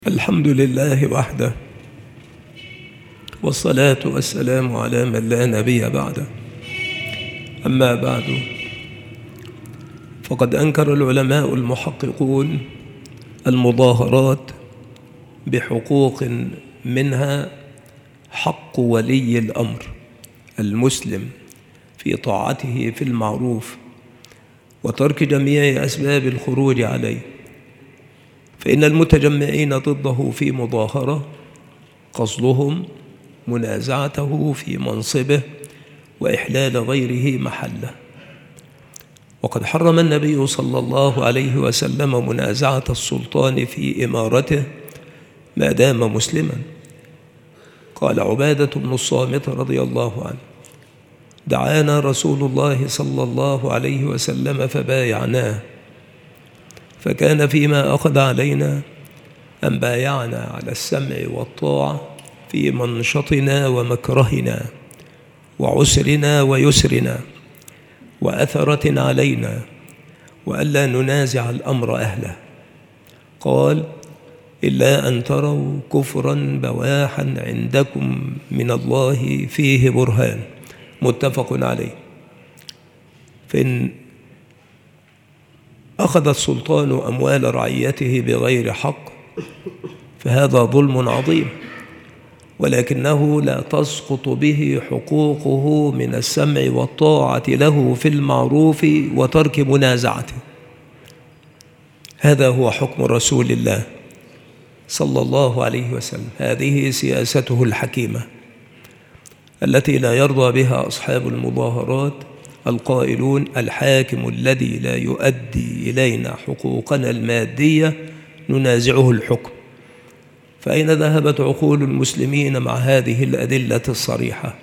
الحمد لله وحده، والصلاة والسلام على من لا نبي بعده. أما بعد، فقد أنكر العلماء المحققون المظاهرات بحقوق منها حق ولي الأمر المسلم في طاعته في المعروف وترك جميع أسباب الخروج عليه، فإن المتجمعين ضده في مظاهرة قصدهم منازعته في منصبه وإحلال غيره محله. وقد حرم النبي صلى الله عليه وسلم منازعة السلطان في إمارته ما دام مسلما. قال عبادة بن الصامت رضي الله عنه: دعانا رسول الله صلى الله عليه وسلم فبايعناه، فكان فيما أخذ علينا أن بايعنا على السمع والطاعة في منشطنا ومكرهنا وعسرنا ويسرنا وأثرة علينا، وألا ننازع الأمر أهله. قال: إلا أن تروا كفرا بواحا عندكم من الله فيه برهان. متفق عليه. فإن أخذ السلطان أموال رعيته بغير حق فهذا ظلم عظيم، ولكنه لا تسقط به حقوقه من السمع والطاعة له في المعروف وترك منازعته. هذا هو حكم رسول الله صلى الله عليه وسلم. هذه سياسته الحكيمة التي لا يرضى بها أصحاب المظاهرات القائلون: الحاكم الذي لا يؤدي إلينا حقوقنا المادية ننازعه الحكم. فأين ذهبت عقول المسلمين مع هذه الأدلة الصريحة؟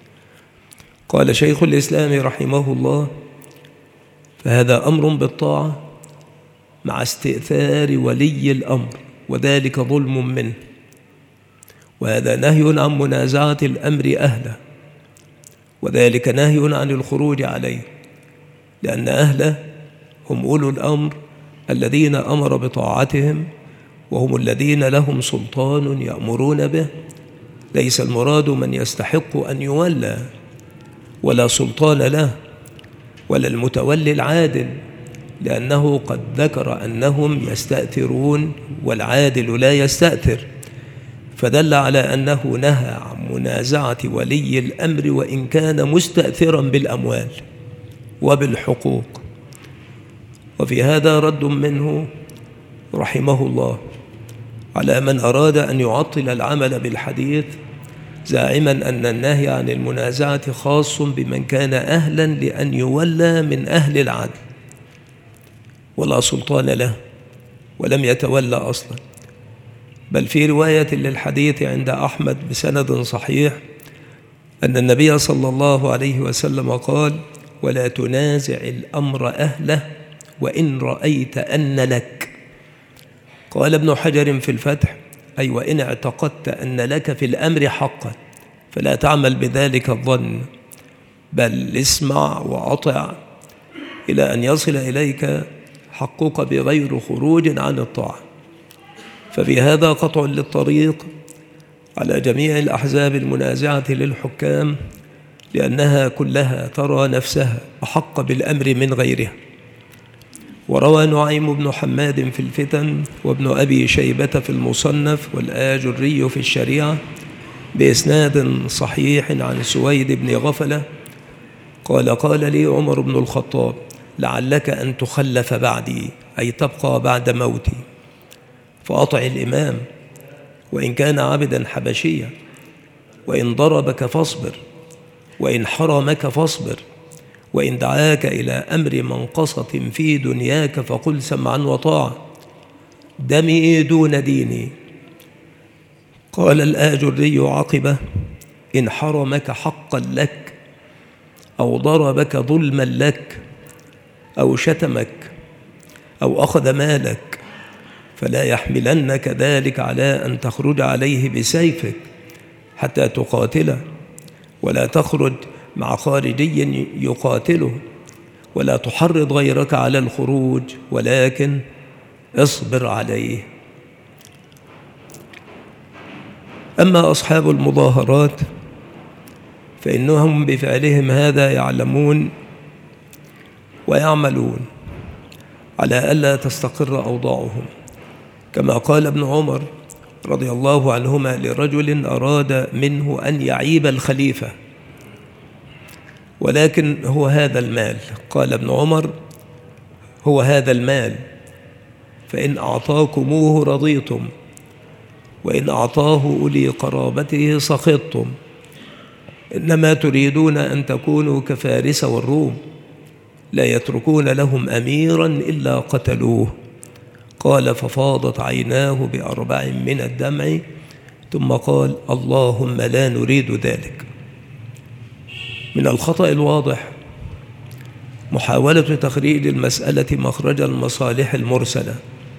قال شيخ الإسلام رحمه الله: فهذا أمر بالطاعة مع استئثار ولي الأمر، وذلك ظلم منه، وهذا نهي عن منازعة الأمر أهله، وذلك نهي عن الخروج عليه، لأن أهله هم أولو الأمر الذين أمر بطاعتهم، وهم الذين لهم سلطان يأمرون به. ليس المراد من يستحق أن يولى ولا سلطان له، ولا المتولي العادل، لأنه قد ذكر أنهم يستأثرون والعادل لا يستأثر، فدل على أنه نهى عن منازعة ولي الأمر وإن كان مستأثرا بالأموال وبالحقوق. وفي هذا رد منه رحمه الله على من أراد أن يعطل العمل بالحديث، زاعما أن النهي عن المنازعة خاص بمن كان أهلا لأن يولى من أهل العدل ولا سلطان له ولم يتولى أصلا. بل في رواية للحديث عند أحمد بسند صحيح أن النبي صلى الله عليه وسلم قال: ولا تنازع الأمر أهله وإن رأيت أن لك. قال ابن حجر في الفتح: أي وإن اعتقدت أن لك في الأمر حقا فلا تعمل بذلك الظن، بل اسمع وأطع إلى أن يصل إليك حقك بغير خروج عن الطاعة. ففي هذا قطع للطريق على جميع الأحزاب المنازعة للحكام، لأنها كلها ترى نفسها أحق بالأمر من غيرها. وروى نعيم بن حماد في الفتن، وابن أبي شيبة في المصنف، والآجري في الشريعة بإسناد صحيح عن سويد بن غفلة قال: قال لي عمر بن الخطاب: لعلك أن تخلف بعدي، أي تبقى بعد موتي، فأطع الإمام وإن كان عبدا حبشيا، وإن ضربك فاصبر، وإن حرمك فاصبر، وإن دعاك إلى أمر منقصة في دنياك فقل سمعا وطاعة، دمي دون ديني. قال الآجري عقبه: إن حرمك حقا لك أو ضربك ظلما لك أو شتمك أو أخذ مالك فلا يحملنك ذلك على أن تخرج عليه بسيفك حتى تقاتله، ولا تخرج مع خارجي يقاتله، ولا تحرض غيرك على الخروج، ولكن اصبر عليه. أما أصحاب المظاهرات فإنهم بفعلهم هذا يعلمون ويعملون على ألا تستقر أوضاعهم، كما قال ابن عمر رضي الله عنهما لرجل أراد منه أن يعيب الخليفة، ولكن هو هذا المال. قال ابن عمر: هو هذا المال، فإن أعطاكموه رضيتم، وإن أعطاه أولي قرابته سخطتم، إنما تريدون أن تكونوا كفارس والروم، لا يتركون لهم أميرا إلا قتلوه. قال: ففاضت عيناه بأربع من الدمع، ثم قال: اللهم لا نريد ذلك. من الخطأ الواضح محاولة تخريج المسألة مخرج المصالح المرسلة،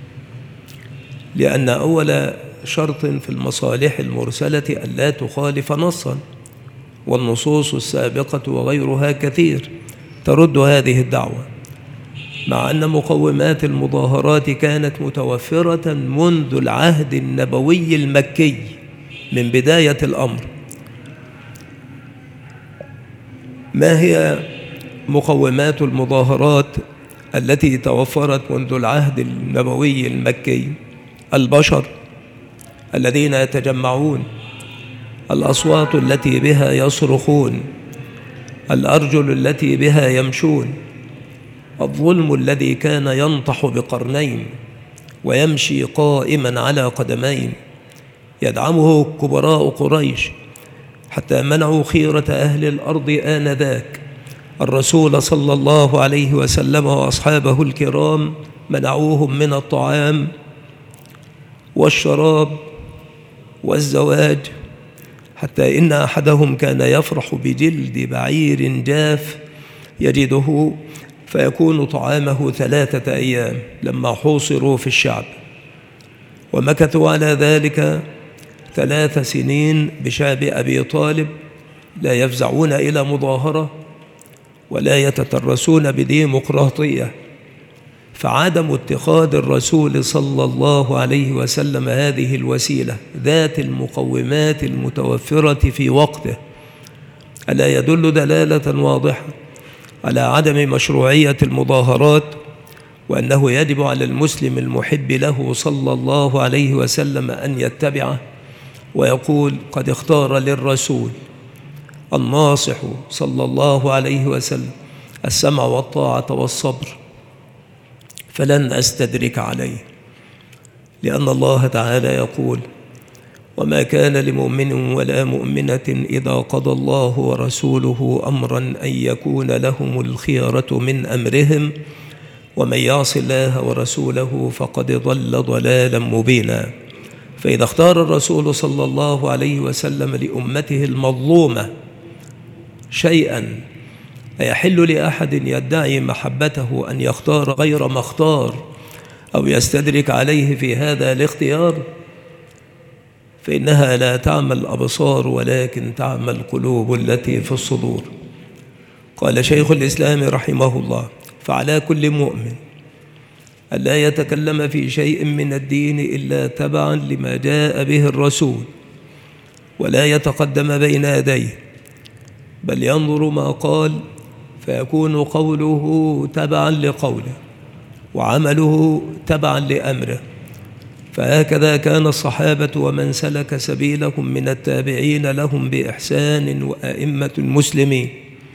لأن أول شرط في المصالح المرسلة ألا تخالف نصا، والنصوص السابقة وغيرها كثير ترد هذه الدعوة، مع أن مقومات المظاهرات كانت متوفرة منذ العهد النبوي المكي من بداية الأمر. ما هي مقومات المظاهرات التي توفرت منذ العهد النبوي المكي؟ البشر الذين يتجمعون، الأصوات التي بها يصرخون، الأرجل التي بها يمشون، الظلم الذي كان ينطح بقرنين ويمشي قائما على قدمين، يدعمه كبراء قريش حتى منعوا خيرة أهل الأرض آنذاك الرسول صلى الله عليه وسلم وأصحابه الكرام، منعوهم من الطعام والشراب والزواج، حتى إن أحدهم كان يفرح بجلد بعير جاف يجده فيكون طعامه 3 أيام لما حوصروا في الشعب، ومكثوا على ذلك 3 سنين بشعب أبي طالب، لا يفزعون إلى مظاهرة ولا يتترسون بديمقراطية. فعدم اتخاذ الرسول صلى الله عليه وسلم هذه الوسيلة ذات المقومات المتوفرة في وقته ألا يدل دلالة واضحة على عدم مشروعية المظاهرات، وأنه يجب على المسلم المحب له صلى الله عليه وسلم أن يتبعه ويقول: قد اختار للرسول الناصح صلى الله عليه وسلم السمع والطاعة والصبر، فلن أستدرك عليه، لأن الله تعالى يقول: وما كان لمؤمن ولا مؤمنة إذا قضى الله ورسوله أمرا أن يكون لهم الخيرة من أمرهم، ومن يعص الله ورسوله فقد ضل ضلالا مبينا. فإذا اختار الرسول صلى الله عليه وسلم لأمته المظلومة شيئا، أيحل لأحد يدعي محبته أن يختار غير ما اختار أو يستدرك عليه في هذا الاختيار؟ فإنها لا تعمى الأبصار ولكن تعمى القلوب التي في الصدور. قال شيخ الإسلام رحمه الله: فعلى كل مؤمن ألا يتكلم في شيء من الدين إلا تبعا لما جاء به الرسول، ولا يتقدم بين يديه، بل ينظر ما قال فيكون قوله تبعا لقوله وعمله تبعا لأمره. فهكذا كان الصحابة ومن سلك سبيلهم من التابعين لهم بإحسان وأئمة المسلمين.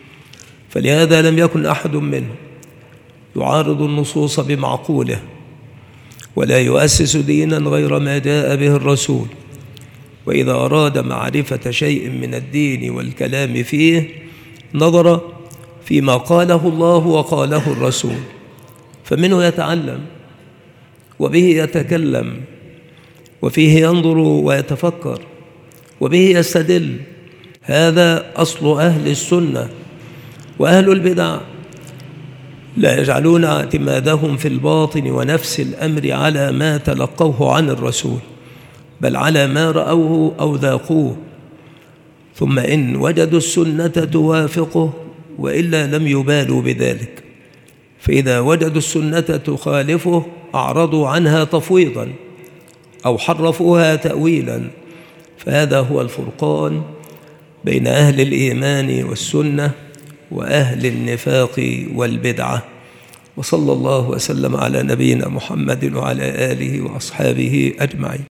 فلهذا لم يكن أحد منهم يعارض النصوص بمعقوله، ولا يؤسس دينا غير ما جاء به الرسول، وإذا أراد معرفة شيء من الدين والكلام فيه نظر فيما قاله الله وقاله الرسول، فمنه يتعلم وبه يتكلم وفيه ينظر ويتفكر وبه يستدل. هذا أصل أهل السنة. وأهل البدع لا يجعلون اعتمادهم في الباطن ونفس الأمر على ما تلقوه عن الرسول، بل على ما رأوه أو ذاقوه، ثم إن وجدوا السنة توافقه وإلا لم يبالوا بذلك. فإذا وجدوا السنة تخالفه أعرضوا عنها تفويضا أو حرفوها تأويلا، فهذا هو الفرقان بين أهل الإيمان والسنة وأهل النفاق والبدعة. وصلى الله وسلم على نبينا محمد وعلى آله وأصحابه أجمعين.